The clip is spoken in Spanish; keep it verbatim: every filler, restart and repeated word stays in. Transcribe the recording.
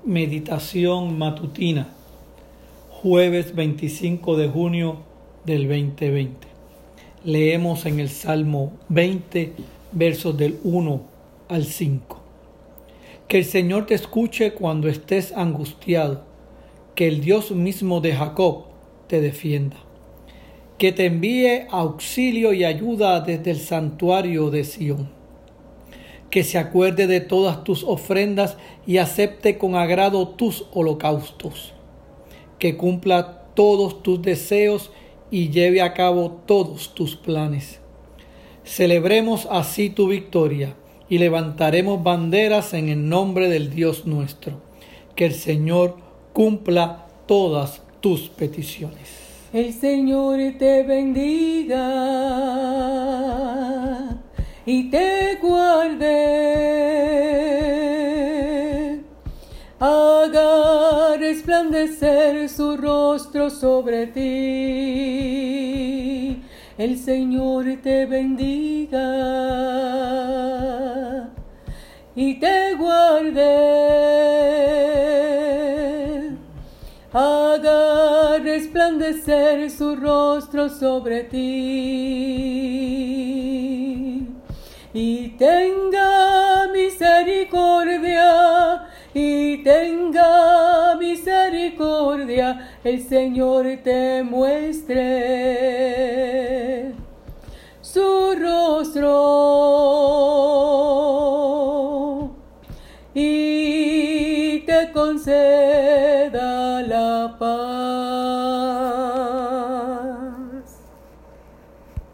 Meditación matutina, jueves veinticinco de junio del veinte veinte. Leemos en el Salmo veinte, versos del uno al cinco. Que el Señor te escuche cuando estés angustiado, que el Dios mismo de Jacob te defienda, que te envíe auxilio y ayuda desde el santuario de Sión, que se acuerde de todas tus ofrendas y acepte con agrado tus holocaustos, que cumpla todos tus deseos y lleve a cabo todos tus planes. Celebremos así tu victoria y levantaremos banderas en el nombre del Dios nuestro. Que el Señor cumpla todas tus peticiones. El Señor te bendiga y te guarde, haga resplandecer su rostro sobre ti. El Señor te bendiga y te guarde, haga resplandecer su rostro sobre ti y tenga misericordia, y tenga misericordia, el Señor te muestre su rostro